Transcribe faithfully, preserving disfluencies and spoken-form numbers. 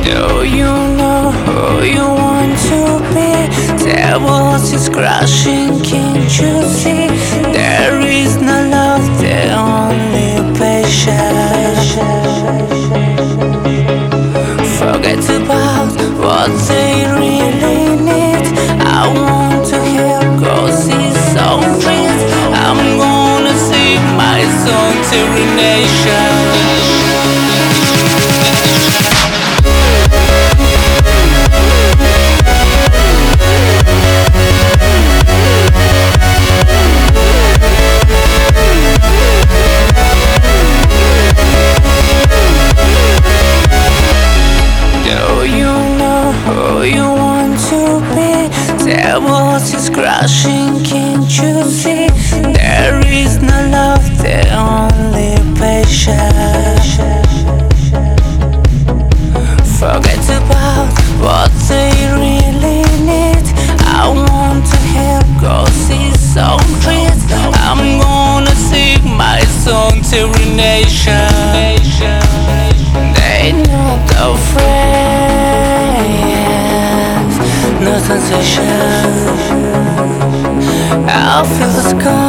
Do you know who you want to be? Their walls is crashing, can't you see? There is no love, the only patience. Forget about what they really need. I want to hear Ghosty's song trees. I'm gonna sing my song to the nation. The walls is crashing, can't you see? There is no love, the only patience. Forget about what they really need. I want to hear Ghosty's song trees. I'm gonna sing my song to the nation. They not afraid, no sensation. I feel the sky.